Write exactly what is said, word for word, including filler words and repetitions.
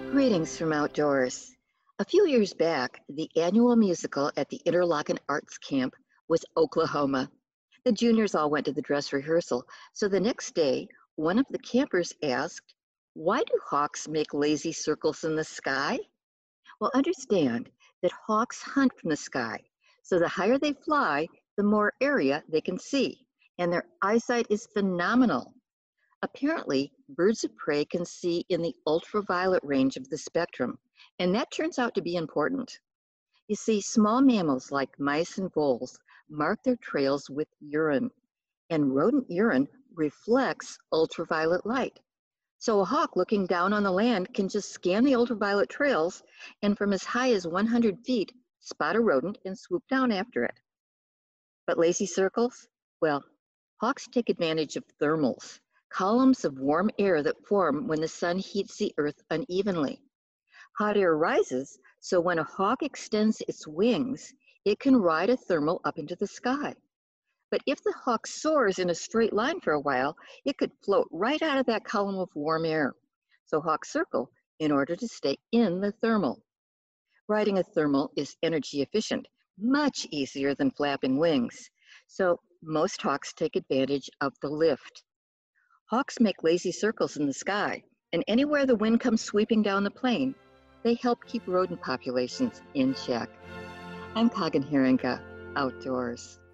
Greetings from outdoors. A few years back, the annual musical at the Interlochen Arts Camp was Oklahoma. The juniors all went to the dress rehearsal, so the next day, one of the campers asked, "Why do hawks make lazy circles in the sky?" Well, understand that hawks hunt from the sky, so the higher they fly, the more area they can see, and their eyesight is phenomenal. Apparently, birds of prey can see in the ultraviolet range of the spectrum, and that turns out to be important. You see, small mammals like mice and voles mark their trails with urine, and rodent urine reflects ultraviolet light. So a hawk looking down on the land can just scan the ultraviolet trails and from as high as one hundred feet spot a rodent and swoop down after it. But lazy circles? Well, hawks take advantage of thermals, columns of warm air that form when the sun heats the earth unevenly. Hot air rises, so when a hawk extends its wings, it can ride a thermal up into the sky. But if the hawk soars in a straight line for a while, it could float right out of that column of warm air. So hawks circle in order to stay in the thermal. Riding a thermal is energy efficient, much easier than flapping wings. So most hawks take advantage of the lift. Hawks make lazy circles in the sky, and anywhere the wind comes sweeping down the plain, they help keep rodent populations in check. I'm Kagan Haringa, Outdoors.